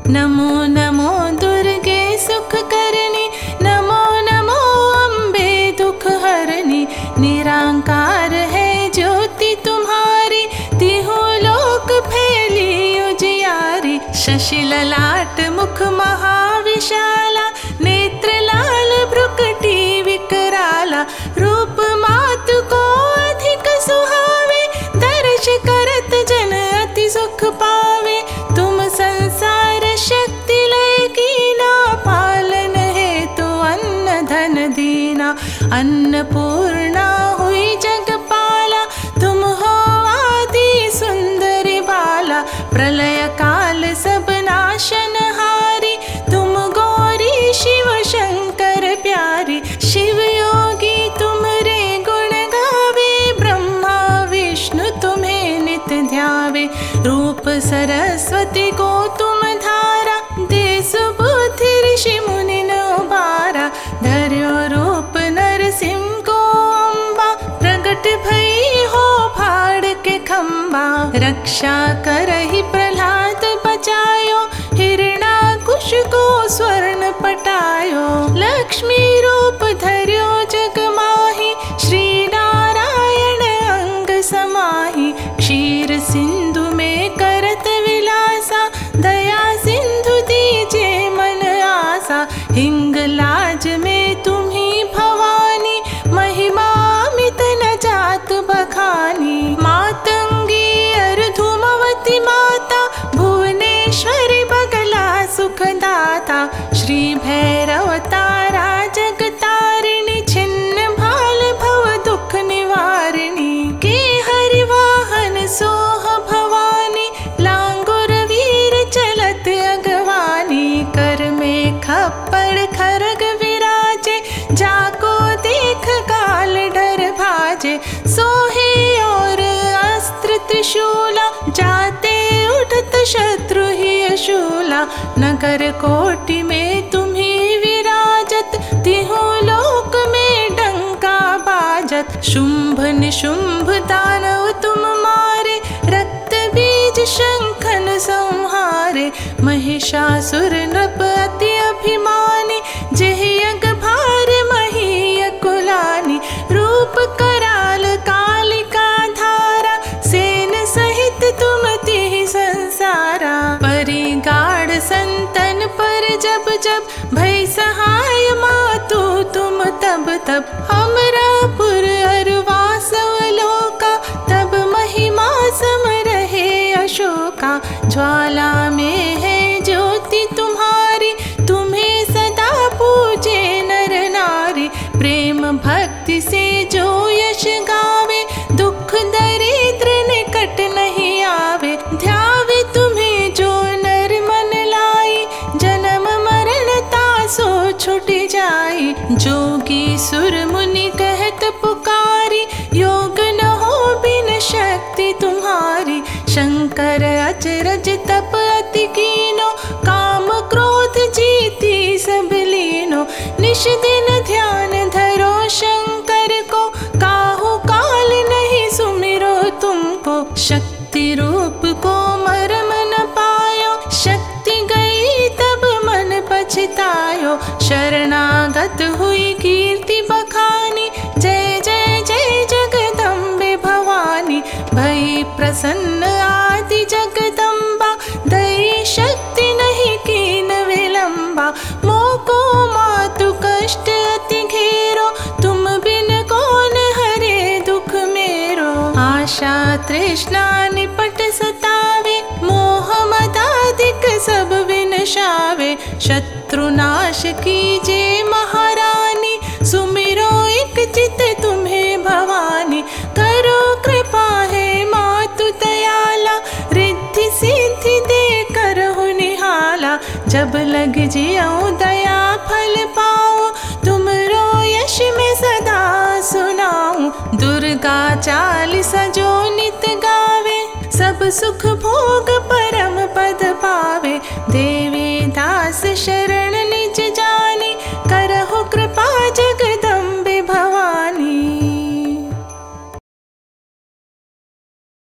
नमो नमो दुर्गे सुख करनी, नमो नमो अम्बे दुख हरनी। निरांकार है ज्योति तुम्हारी, तिहु लोक फैली उजियारी। शशि ललाट मुख महाविशाला, नेत्र लाल भ्रुकटी विकराला। रूप मातु को अधिक सुहावे, दर्श करत जन अति सुख पावे। तुम संसार शक्ति लय कीना, पालन है तो अन्न धन दीना। अन्नपूर्णा हुई जगपाला, तुम हो आदि सुंदरी बाला। प्रलय काल सब नाशनहारी, तुम गौरी शिव शंकर प्यारी। शिव योगी तुमरे गुण गावे, ब्रह्मा विष्णु तुम्हें नित ध्यावे। रूप सरस्वती को तुम धारा, दे सुबुद्धि ऋषि मुनि न उबारा। धर्यो रूप नरसिंह को अम्बा, प्रगट भई हो फाड़ के खम्बा। रक्षा करहि प्रहलाद बचायो, हिरणाकुश को स्वर्ण पटायो। लक्ष्मी रूप धर्यो जग माहि, श्री नारायण अंग समाहि। क्षीर सिंधु में करत विलासा, दया सिंधु दीजे मन आसा। हिंगलाज में तुम्ही भवानी, महिमा अमित न जात बखानी। मातंगी अर्धुमवती माता, भुवनेश्वरी बगला सुखदाता। श्री भैरव तारा जगतारिणी, छिन्न भाल भव दुख निवारिणी। के हरि वाहन सोह भवानी, लांगुर वीर चलत अगवानी। कर में खप्पर खरग विराजे, जाको देख काल डर भाजे। सोहे और अस्त्र त्रिशूला, जाते उठत शत्रु ही अशूला। नगर कोटि में तुम्ही विराजत, तिहु लोक में डंका बाजत। शुंभ निशुंभ दानव तुम मारे, रक्त बीज शंखन संहारे। महिषासुर नृप अति अभिमानी, जेहि यज्ञ भार मही अकुलानी। रूप कराल कालिका धारा, सेन सहित तुम तिहि संसारा। परिगाढ़ संतन पर जब जब, भय सहाय मातु तुम तब तब। अमरापुर अरवासव लोका, तब महिमा सम रहे अशोका। ज्वाला में है ज्योति तुम्हारी, तुम्हें सदा पूजे नर नारी। प्रेम भक्ति से जो यश गावे, दुख दरिद्र निकट नहीं आवे। ध्यावे तुम्हें जो नर मन लाई, जन्म मरण तासो छुट जाई। जोगी सुर मुनि कहत पुकारी, योग न हो बिन शक्ति तुम्हारी। शंकर अचरज तप अति कीनो, काम क्रोध जीती सब लीनो। निश दिन ध्यान धरो शंकर को, काहू काल नहीं सुमिरो तुमको। शक्ति रूप को मरम न पायो, शक्ति गई तब मन पछतायो। शरणागत हुई कीर्ति बखानी, जय जय जय जगदम्बे भवानी। भई प्रसन्न आदि जगदम्बा, दई शक्ति नहीं कीन विलंबा। मोको मातु कष्ट अति घेरो, तुम बिन कौन हरे दुख मेरो। आशा तृष्णा निपट सतावे, मोह मदाधिक सब विनशावे। शत्रुनाश कीजे महारानी, सुमिरो एक चित तुम्हें भवानी। करो कृपा है मातु दयाला, रिद्धि सिद्धि दे करहु निहाला। जब लग जियो दया फल पाओ, तुमरो यश में सदा सुनाऊं। दुर्गा चालीसा जो नित गावे, सब सुख भोग